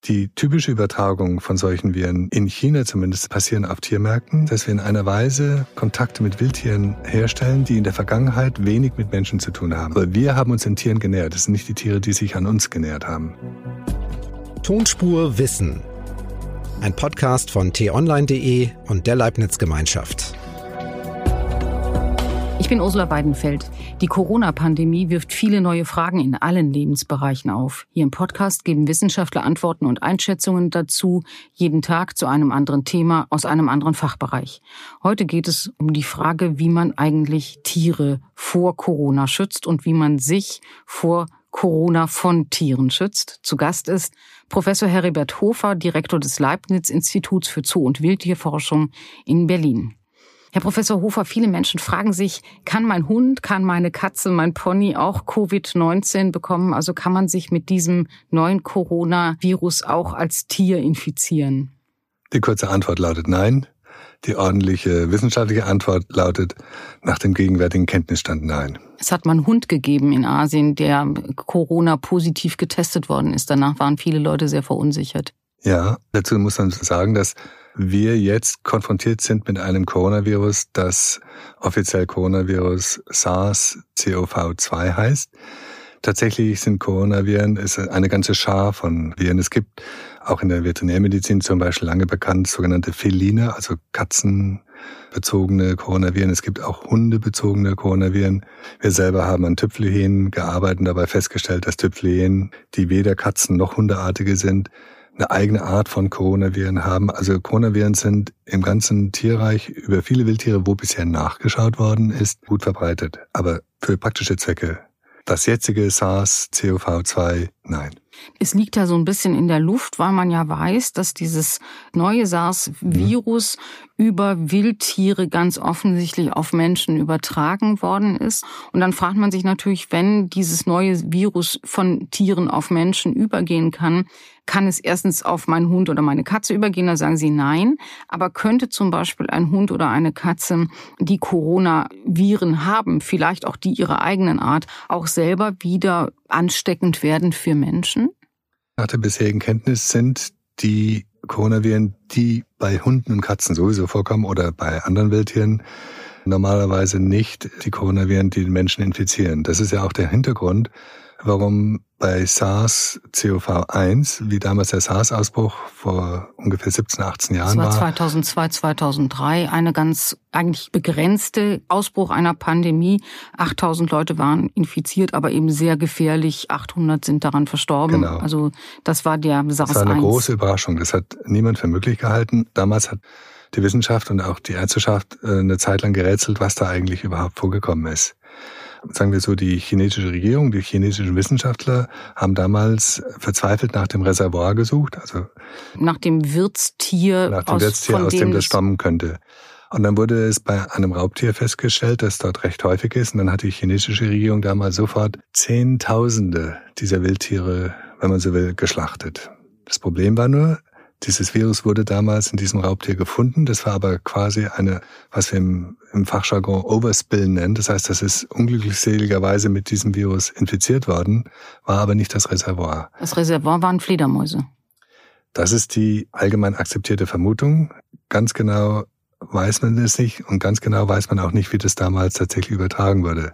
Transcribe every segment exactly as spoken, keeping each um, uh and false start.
Die typische Übertragung von solchen Viren, in China zumindest, passieren auf Tiermärkten, dass wir in einer Weise Kontakte mit Wildtieren herstellen, die in der Vergangenheit wenig mit Menschen zu tun haben. Aber wir haben uns den Tieren genähert. Das sind nicht die Tiere, die sich an uns genähert haben. Tonspur Wissen. Ein Podcast von t online punkt de und der Leibniz Gemeinschaft. Ich bin Ursula Weidenfeld. Die Corona-Pandemie wirft viele neue Fragen in allen Lebensbereichen auf. Hier im Podcast geben Wissenschaftler Antworten und Einschätzungen dazu, jeden Tag zu einem anderen Thema aus einem anderen Fachbereich. Heute geht es um die Frage, wie man eigentlich Tiere vor Corona schützt und wie man sich vor Corona von Tieren schützt. Zu Gast ist Professor Heribert Hofer, Direktor des Leibniz-Instituts für Zoo- und Wildtierforschung in Berlin. Herr Professor Hofer, viele Menschen fragen sich, kann mein Hund, kann meine Katze, mein Pony auch Covid neunzehn bekommen? Also kann man sich mit diesem neuen Coronavirus auch als Tier infizieren? Die kurze Antwort lautet nein. Die ordentliche wissenschaftliche Antwort lautet nach dem gegenwärtigen Kenntnisstand nein. Es hat mal einen Hund gegeben in Asien, der Corona positiv getestet worden ist. Danach waren viele Leute sehr verunsichert. Ja, dazu muss man sagen, dass wir jetzt konfrontiert sind mit einem Coronavirus, das offiziell Coronavirus SARS-C o V zwei heißt. Tatsächlich sind Coronaviren ist eine ganze Schar von Viren. Es gibt auch in der Veterinärmedizin zum Beispiel lange bekannt sogenannte Feline, also katzenbezogene Coronaviren. Es gibt auch hundebezogene Coronaviren. Wir selber haben an Tüpfelhyänen gearbeitet und dabei festgestellt, dass Tüpfelhyänen, die weder Katzen noch Hundeartige sind, eine eigene Art von Coronaviren haben. Also Coronaviren sind im ganzen Tierreich über viele Wildtiere, wo bisher nachgeschaut worden ist, gut verbreitet. Aber für praktische Zwecke, das jetzige SARS-C o V zwei, nein. Es liegt ja so ein bisschen in der Luft, weil man ja weiß, dass dieses neue SARS-Virus mhm. über Wildtiere ganz offensichtlich auf Menschen übertragen worden ist. Und dann fragt man sich natürlich, wenn dieses neue Virus von Tieren auf Menschen übergehen kann, kann es erstens auf meinen Hund oder meine Katze übergehen, da sagen Sie nein. Aber könnte zum Beispiel ein Hund oder eine Katze, die Coronaviren haben, vielleicht auch die ihrer eigenen Art, auch selber wieder ansteckend werden für Menschen? Nach der bisherigen Kenntnis sind die Coronaviren, die bei Hunden und Katzen sowieso vorkommen oder bei anderen Wildtieren, normalerweise nicht die Coronaviren, die den Menschen infizieren. Das ist ja auch der Hintergrund, warum bei SARS-C o V eins, wie damals der SARS-Ausbruch vor ungefähr siebzehn, achtzehn Jahren war. Das war zweitausendzwei, zweitausenddrei, eine ganz eigentlich begrenzte Ausbruch einer Pandemie. achttausend Leute waren infiziert, aber eben sehr gefährlich. achthundert sind daran verstorben. Genau. Also das war der SARS eins. Das war eine große Überraschung. Das hat niemand für möglich gehalten. Damals hat die Wissenschaft und auch die Ärzteschaft eine Zeit lang gerätselt, was da eigentlich überhaupt vorgekommen ist. Sagen wir so, die chinesische Regierung, die chinesischen Wissenschaftler haben damals verzweifelt nach dem Reservoir gesucht, also nach dem Wirtstier, nach dem aus, Wirtstier, von aus dem, dem das stammen könnte. Und dann wurde es bei einem Raubtier festgestellt, das dort recht häufig ist. Und dann hat die chinesische Regierung damals sofort Zehntausende dieser Wildtiere, wenn man so will, geschlachtet. Das Problem war nur, dieses Virus wurde damals in diesem Raubtier gefunden. Das war aber quasi eine, was wir im, im Fachjargon Overspill nennen. Das heißt, das ist unglücklicherweise mit diesem Virus infiziert worden, war aber nicht das Reservoir. Das Reservoir waren Fledermäuse. Das ist die allgemein akzeptierte Vermutung. Ganz genau weiß man es nicht und ganz genau weiß man auch nicht, wie das damals tatsächlich übertragen wurde.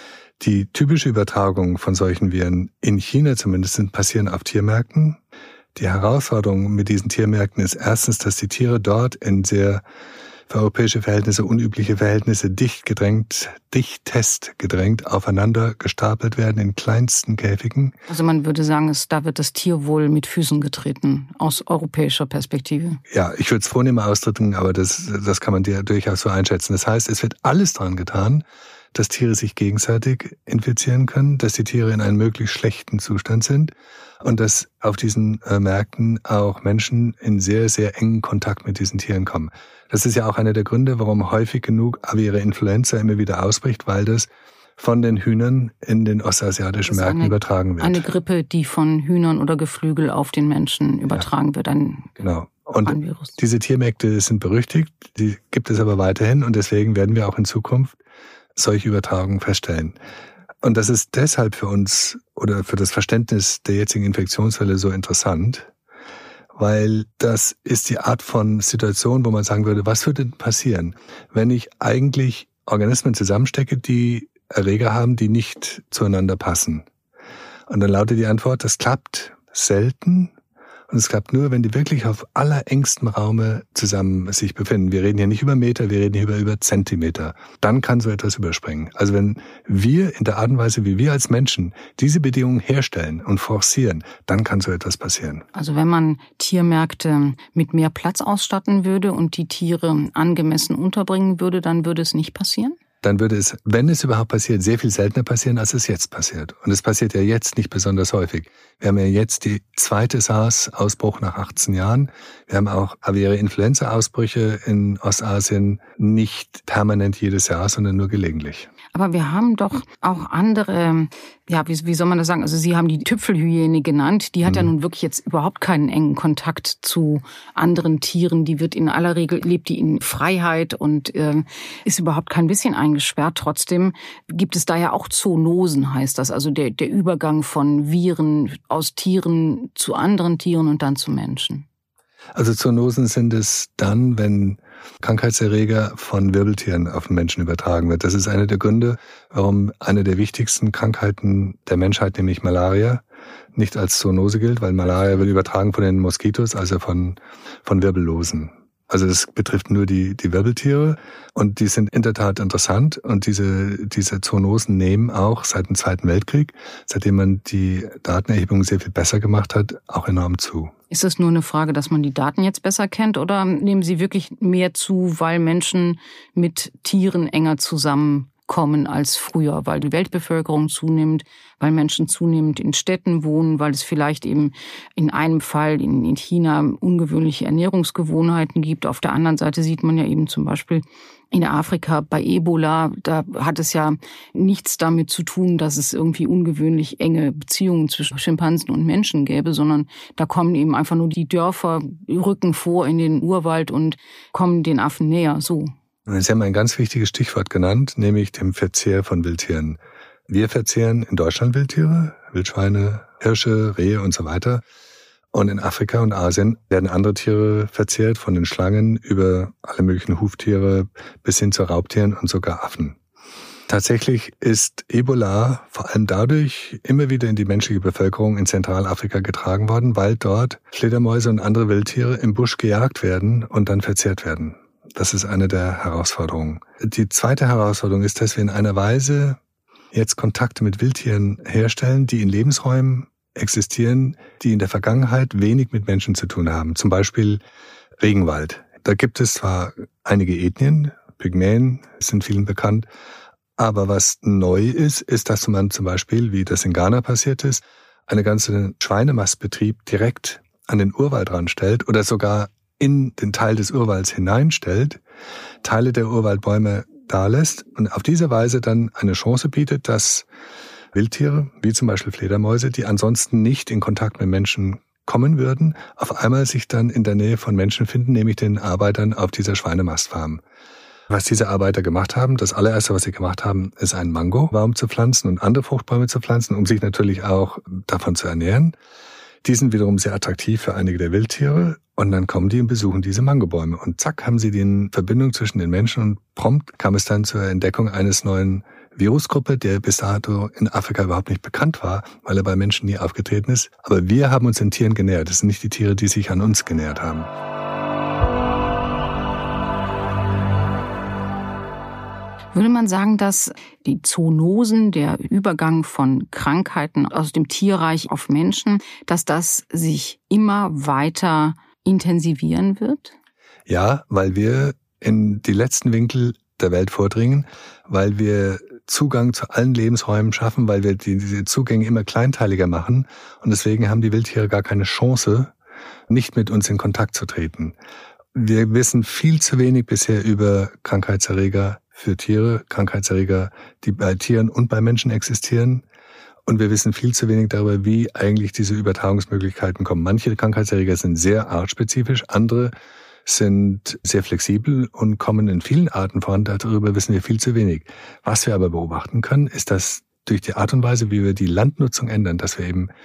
Die typische Übertragung von solchen Viren, in China zumindest, sind passieren auf Tiermärkten. Die Herausforderung mit diesen Tiermärkten ist erstens, dass die Tiere dort in sehr für europäische Verhältnisse unübliche Verhältnisse dicht gedrängt, dichtest gedrängt aufeinander gestapelt werden in kleinsten Käfigen. Also man würde sagen, es, da wird das Tierwohl mit Füßen getreten, aus europäischer Perspektive. Ja, ich würde es vornehmer ausdrücken, aber das, das kann man dir durchaus so einschätzen. Das heißt, es wird alles dran getan, dass Tiere sich gegenseitig infizieren können, dass die Tiere in einem möglichst schlechten Zustand sind und dass auf diesen äh, Märkten auch Menschen in sehr, sehr engen Kontakt mit diesen Tieren kommen. Das ist ja auch einer der Gründe, warum häufig genug aviäre Influenza immer wieder ausbricht, weil das von den Hühnern in den ostasiatischen Märkten eine, übertragen wird. Eine Grippe, die von Hühnern oder Geflügel auf den Menschen übertragen ja. wird. Ein genau. Und Virus. Diese Tiermärkte sind berüchtigt, die gibt es aber weiterhin und deswegen werden wir auch in Zukunft solche Übertragungen feststellen. Und das ist deshalb für uns oder für das Verständnis der jetzigen Infektionsfälle so interessant, weil das ist die Art von Situation, wo man sagen würde, was würde denn passieren, wenn ich eigentlich Organismen zusammenstecke, die Erreger haben, die nicht zueinander passen. Und dann lautet die Antwort, das klappt selten. Und es klappt nur, wenn die wirklich auf allerengstem Raume zusammen sich befinden. Wir reden hier nicht über Meter, wir reden hier über, über Zentimeter. Dann kann so etwas überspringen. Also wenn wir in der Art und Weise, wie wir als Menschen diese Bedingungen herstellen und forcieren, dann kann so etwas passieren. Also wenn man Tiermärkte mit mehr Platz ausstatten würde und die Tiere angemessen unterbringen würde, dann würde es nicht passieren? Dann würde es, wenn es überhaupt passiert, sehr viel seltener passieren, als es jetzt passiert. Und es passiert ja jetzt nicht besonders häufig. Wir haben ja jetzt die zweite SARS-Ausbruch nach achtzehn Jahren. Wir haben auch aviäre Influenza-Ausbrüche in Ostasien nicht permanent jedes Jahr, sondern nur gelegentlich. Aber wir haben doch auch andere, ja, wie, wie soll man das sagen? Also Sie haben die Tüpfelhyäne genannt. Die hat mhm. ja nun wirklich jetzt überhaupt keinen engen Kontakt zu anderen Tieren. Die wird in aller Regel, lebt die in Freiheit und äh, ist überhaupt kein bisschen eingesperrt. Trotzdem gibt es da ja auch Zoonosen, heißt das. Also der, der Übergang von Viren aus Tieren zu anderen Tieren und dann zu Menschen. Also Zoonosen sind es dann, wenn Krankheitserreger von Wirbeltieren auf den Menschen übertragen wird. Das ist einer der Gründe, warum eine der wichtigsten Krankheiten der Menschheit, nämlich Malaria, nicht als Zoonose gilt, weil Malaria wird übertragen von den Moskitos, also von, von Wirbellosen. Also das betrifft nur die, die Wirbeltiere und die sind in der Tat interessant und diese, diese Zoonosen nehmen auch seit dem Zweiten Weltkrieg, seitdem man die Datenerhebung sehr viel besser gemacht hat, auch enorm zu. Ist es nur eine Frage, dass man die Daten jetzt besser kennt oder nehmen sie wirklich mehr zu, weil Menschen mit Tieren enger zusammenkommen als früher, weil die Weltbevölkerung zunimmt, weil Menschen zunehmend in Städten wohnen, weil es vielleicht eben in einem Fall in, in China ungewöhnliche Ernährungsgewohnheiten gibt. Auf der anderen Seite sieht man ja eben zum Beispiel in Afrika bei Ebola, da hat es ja nichts damit zu tun, dass es irgendwie ungewöhnlich enge Beziehungen zwischen Schimpansen und Menschen gäbe, sondern da kommen eben einfach nur die Dörfer, rücken vor in den Urwald und kommen den Affen näher, so. Sie haben ein ganz wichtiges Stichwort genannt, nämlich dem Verzehr von Wildtieren. Wir verzehren in Deutschland Wildtiere, Wildschweine, Hirsche, Rehe und so weiter. Und in Afrika und Asien werden andere Tiere verzehrt, von den Schlangen über alle möglichen Huftiere bis hin zu Raubtieren und sogar Affen. Tatsächlich ist Ebola vor allem dadurch immer wieder in die menschliche Bevölkerung in Zentralafrika getragen worden, weil dort Fledermäuse und andere Wildtiere im Busch gejagt werden und dann verzehrt werden. Das ist eine der Herausforderungen. Die zweite Herausforderung ist, dass wir in einer Weise jetzt Kontakte mit Wildtieren herstellen, die in Lebensräumen existieren, die in der Vergangenheit wenig mit Menschen zu tun haben. Zum Beispiel Regenwald. Da gibt es zwar einige Ethnien, Pygmäen sind vielen bekannt, aber was neu ist, ist, dass man zum Beispiel, wie das in Ghana passiert ist, eine ganze Schweinemastbetrieb direkt an den Urwald ranstellt oder sogar in den Teil des Urwalds hineinstellt, Teile der Urwaldbäume dalässt und auf diese Weise dann eine Chance bietet, dass Wildtiere, wie zum Beispiel Fledermäuse, die ansonsten nicht in Kontakt mit Menschen kommen würden, auf einmal sich dann in der Nähe von Menschen finden, nämlich den Arbeitern auf dieser Schweinemastfarm. Was diese Arbeiter gemacht haben, das allererste, was sie gemacht haben, ist einen Mangobaum zu pflanzen und andere Fruchtbäume zu pflanzen, um sich natürlich auch davon zu ernähren. Die sind wiederum sehr attraktiv für einige der Wildtiere und dann kommen die und besuchen diese Mangobäume. Und zack, haben sie die Verbindung zwischen den Menschen und prompt kam es dann zur Entdeckung eines neuen Virusgruppe, der bis dato in Afrika überhaupt nicht bekannt war, weil er bei Menschen nie aufgetreten ist. Aber wir haben uns den Tieren genähert. Das sind nicht die Tiere, die sich an uns genähert haben. Würde man sagen, dass die Zoonosen, der Übergang von Krankheiten aus dem Tierreich auf Menschen, dass das sich immer weiter intensivieren wird? Ja, weil wir in die letzten Winkel der Welt vordringen, weil wir Zugang zu allen Lebensräumen schaffen, weil wir die, diese Zugänge immer kleinteiliger machen. Und deswegen haben die Wildtiere gar keine Chance, nicht mit uns in Kontakt zu treten. Wir wissen viel zu wenig bisher über Krankheitserreger für Tiere, Krankheitserreger, die bei Tieren und bei Menschen existieren. Und wir wissen viel zu wenig darüber, wie eigentlich diese Übertragungsmöglichkeiten kommen. Manche Krankheitserreger sind sehr artspezifisch, andere sind sehr flexibel und kommen in vielen Arten voran. Darüber wissen wir viel zu wenig. Was wir aber beobachten können, ist, dass durch die Art und Weise, wie wir die Landnutzung ändern, dass wir eben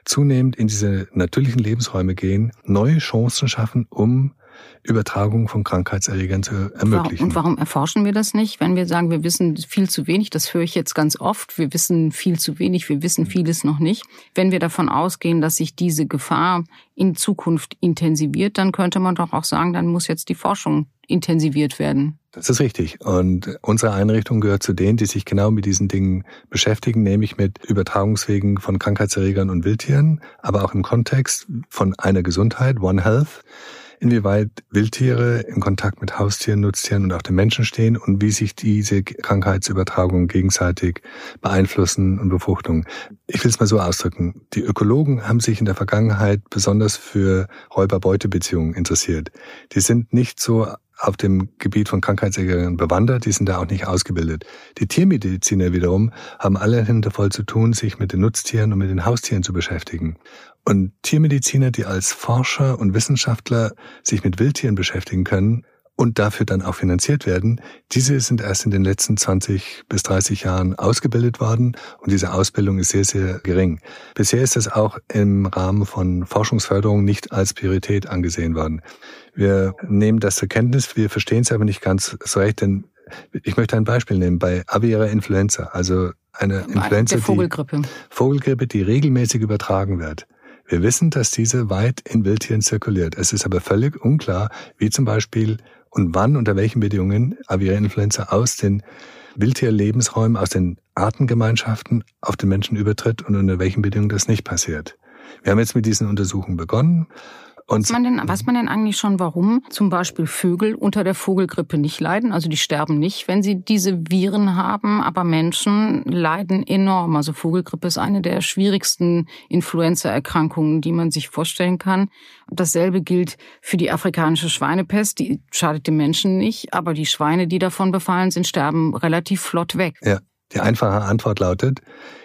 zunehmend in diese natürlichen Lebensräume gehen, neue Chancen schaffen, um Übertragung von Krankheitserregern zu ermöglichen. Und warum erforschen wir das nicht, wenn wir sagen, wir wissen viel zu wenig? Das höre ich jetzt ganz oft. Wir wissen viel zu wenig, wir wissen vieles noch nicht. Wenn wir davon ausgehen, dass sich diese Gefahr in Zukunft intensiviert, dann könnte man doch auch sagen, dann muss jetzt die Forschung intensiviert werden. Das ist richtig. Und unsere Einrichtung gehört zu denen, die sich genau mit diesen Dingen beschäftigen, nämlich mit Übertragungswegen von Krankheitserregern und Wildtieren, aber auch im Kontext von einer Gesundheit, One Health. Inwieweit Wildtiere in Kontakt mit Haustieren, Nutztieren und auch den Menschen stehen und wie sich diese Krankheitsübertragungen gegenseitig beeinflussen und Befruchtung. Ich will es mal so ausdrücken. Die Ökologen haben sich in der Vergangenheit besonders für Räuber-Beute-Beziehungen interessiert. Die sind nicht so auf dem Gebiet von Krankheitserregern bewandert, die sind da auch nicht ausgebildet. Die Tiermediziner wiederum haben alle Hände voll zu tun, sich mit den Nutztieren und mit den Haustieren zu beschäftigen. Und Tiermediziner, die als Forscher und Wissenschaftler sich mit Wildtieren beschäftigen können und dafür dann auch finanziert werden, diese sind erst in den letzten zwanzig bis dreißig Jahren ausgebildet worden und diese Ausbildung ist sehr, sehr gering. Bisher ist das auch im Rahmen von Forschungsförderung nicht als Priorität angesehen worden. Wir nehmen das zur Kenntnis, wir verstehen es aber nicht ganz so recht, denn ich möchte ein Beispiel nehmen. Bei Aviaria influenza, also eine Influenza, der Vogelgrippe. Die, Vogelgrippe, die regelmäßig übertragen wird. Wir wissen, dass diese weit in Wildtieren zirkuliert. Es ist aber völlig unklar, wie zum Beispiel und wann, unter welchen Bedingungen Aviaria influenza aus den Wildtierlebensräumen, aus den Artengemeinschaften auf den Menschen übertritt und unter welchen Bedingungen das nicht passiert. Wir haben jetzt mit diesen Untersuchungen begonnen. Und weiß man denn, weiß man denn eigentlich schon, warum zum Beispiel Vögel unter der Vogelgrippe nicht leiden? Also die sterben nicht, wenn sie diese Viren haben, aber Menschen leiden enorm. Also Vogelgrippe ist eine der schwierigsten Influenza-Erkrankungen, die man sich vorstellen kann. Dasselbe gilt für die afrikanische Schweinepest. Die schadet dem Menschen nicht, aber die Schweine, die davon befallen sind, sterben relativ flott weg. Ja, die einfache Antwort lautet: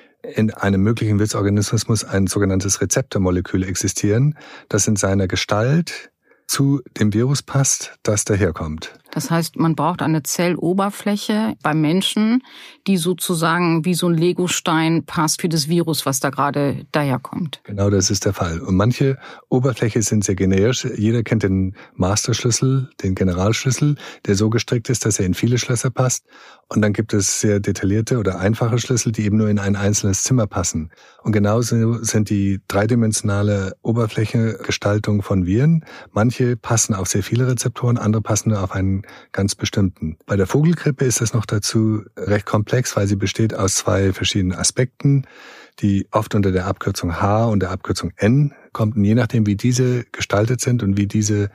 In einem möglichen Wirtsorganismus muss ein sogenanntes Rezeptormolekül existieren, das in seiner Gestalt zu dem Virus passt, das daherkommt. Das heißt, man braucht eine Zelloberfläche beim Menschen, die sozusagen wie so ein Legostein passt für das Virus, was da gerade daherkommt. Genau, das ist der Fall. Und manche Oberflächen sind sehr generisch. Jeder kennt den Masterschlüssel, den Generalschlüssel, der so gestrickt ist, dass er in viele Schlösser passt. Und dann gibt es sehr detaillierte oder einfache Schlüssel, die eben nur in ein einzelnes Zimmer passen. Und genauso sind die dreidimensionale Oberflächengestaltung von Viren. Manche passen auf sehr viele Rezeptoren, andere passen nur auf einen ganz bestimmten. Bei der Vogelgrippe ist das noch dazu recht komplex, weil sie besteht aus zwei verschiedenen Aspekten, die oft unter der Abkürzung H und der Abkürzung N kommt. Und je nachdem, wie diese gestaltet sind und wie diese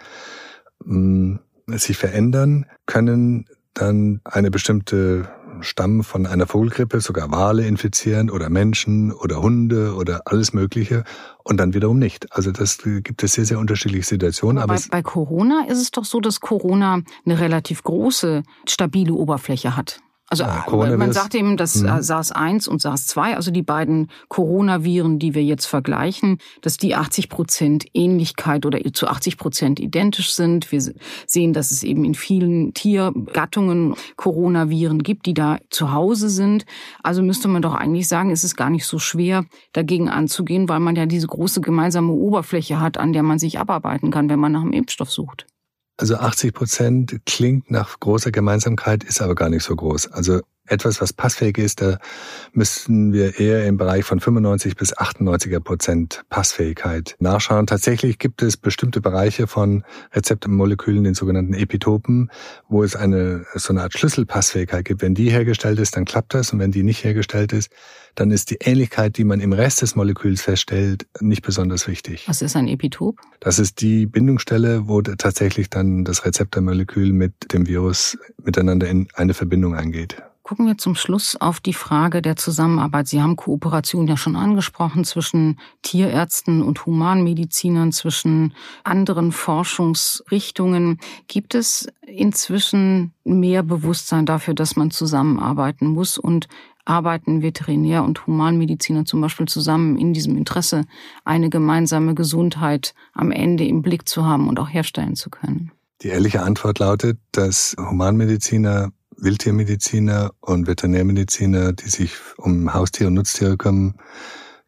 mh, sich verändern, können dann eine bestimmte Stamm von einer Vogelgrippe sogar Wale infizieren oder Menschen oder Hunde oder alles Mögliche und dann wiederum nicht. Also das gibt es sehr, sehr unterschiedliche Situationen. Aber, aber bei, bei Corona ist es doch so, dass Corona eine relativ große, stabile Oberfläche hat. Also ja, man sagt eben, dass mhm. SARS eins und SARS zwei, also die beiden Coronaviren, die wir jetzt vergleichen, dass die achtzig Prozent Ähnlichkeit oder zu achtzig Prozent identisch sind. Wir sehen, dass es eben in vielen Tiergattungen Coronaviren gibt, die da zu Hause sind. Also müsste man doch eigentlich sagen, es ist gar nicht so schwer, dagegen anzugehen, weil man ja diese große gemeinsame Oberfläche hat, an der man sich abarbeiten kann, wenn man nach einem Impfstoff sucht. Also achtzig Prozent klingt nach großer Gemeinsamkeit, ist aber gar nicht so groß. Also etwas, was passfähig ist, da müssten wir eher im Bereich von fünfundneunzig bis achtundneunzig Prozent Passfähigkeit nachschauen. Tatsächlich gibt es bestimmte Bereiche von Rezeptormolekülen, den sogenannten Epitopen, wo es eine so eine Art Schlüsselpassfähigkeit gibt. Wenn die hergestellt ist, dann klappt das, und wenn die nicht hergestellt ist, dann ist die Ähnlichkeit, die man im Rest des Moleküls feststellt, nicht besonders wichtig. Was ist ein Epitop? Das ist die Bindungsstelle, wo tatsächlich dann das Rezeptormolekül mit dem Virus miteinander in eine Verbindung eingeht. Gucken wir zum Schluss auf die Frage der Zusammenarbeit. Sie haben Kooperation ja schon angesprochen zwischen Tierärzten und Humanmedizinern, zwischen anderen Forschungsrichtungen. Gibt es inzwischen mehr Bewusstsein dafür, dass man zusammenarbeiten muss, und arbeiten Veterinär- und Humanmediziner zum Beispiel zusammen in diesem Interesse, eine gemeinsame Gesundheit am Ende im Blick zu haben und auch herstellen zu können? Die ehrliche Antwort lautet, dass Humanmediziner, Wildtiermediziner und Veterinärmediziner, die sich um Haustiere und Nutztiere kümmern,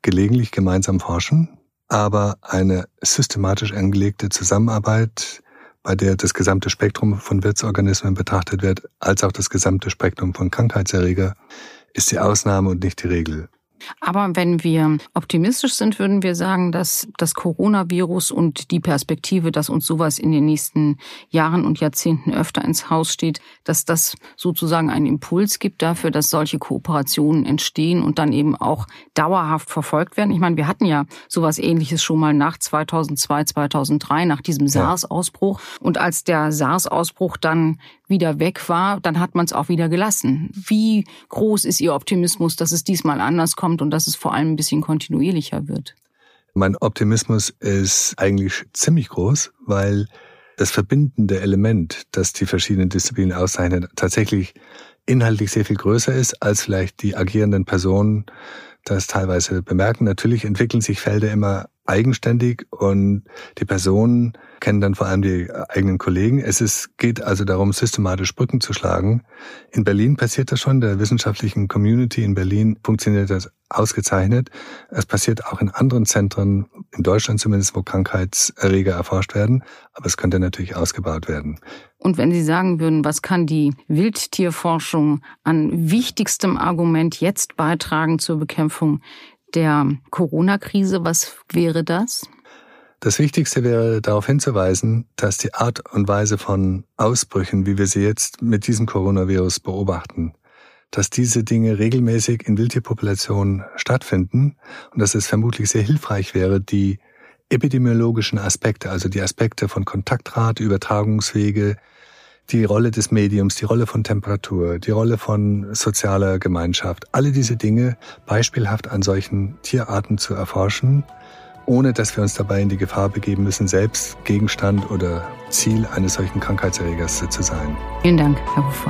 gelegentlich gemeinsam forschen, aber eine systematisch angelegte Zusammenarbeit, bei der das gesamte Spektrum von Wirtsorganismen betrachtet wird, als auch das gesamte Spektrum von Krankheitserreger, ist die Ausnahme und nicht die Regel. Aber wenn wir optimistisch sind, würden wir sagen, dass das Coronavirus und die Perspektive, dass uns sowas in den nächsten Jahren und Jahrzehnten öfter ins Haus steht, dass das sozusagen einen Impuls gibt dafür, dass solche Kooperationen entstehen und dann eben auch dauerhaft verfolgt werden. Ich meine, wir hatten ja sowas Ähnliches schon mal nach zweitausendzwei, zweitausenddrei, nach diesem SARS-Ausbruch. Und als der SARS-Ausbruch dann wieder weg war, dann hat man es auch wieder gelassen. Wie groß ist Ihr Optimismus, dass es diesmal anders kommt und dass es vor allem ein bisschen kontinuierlicher wird? Mein Optimismus ist eigentlich ziemlich groß, weil das verbindende Element, das die verschiedenen Disziplinen auszeichnet, tatsächlich inhaltlich sehr viel größer ist, als vielleicht die agierenden Personen das teilweise bemerken. Natürlich entwickeln sich Felder immer eigenständig und die Personen kennen dann vor allem die eigenen Kollegen. Es ist, geht also darum, systematisch Brücken zu schlagen. In Berlin passiert das schon, der wissenschaftlichen Community in Berlin funktioniert das ausgezeichnet. Es passiert auch in anderen Zentren, in Deutschland zumindest, wo Krankheitserreger erforscht werden, aber es könnte natürlich ausgebaut werden. Und wenn Sie sagen würden, was kann die Wildtierforschung an wichtigstem Argument jetzt beitragen zur Bekämpfung der Corona-Krise, was wäre das? Das Wichtigste wäre darauf hinzuweisen, dass die Art und Weise von Ausbrüchen, wie wir sie jetzt mit diesem Coronavirus beobachten, dass diese Dinge regelmäßig in Wildtierpopulationen stattfinden und dass es vermutlich sehr hilfreich wäre, die epidemiologischen Aspekte, also die Aspekte von Kontaktrate, Übertragungswege, die Rolle des Mediums, die Rolle von Temperatur, die Rolle von sozialer Gemeinschaft, alle diese Dinge beispielhaft an solchen Tierarten zu erforschen, ohne dass wir uns dabei in die Gefahr begeben müssen, selbst Gegenstand oder Ziel eines solchen Krankheitserregers zu sein. Vielen Dank, Herr Hofer.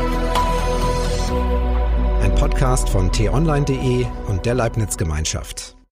Ein Podcast von t online punkt de und der Leibniz Gemeinschaft.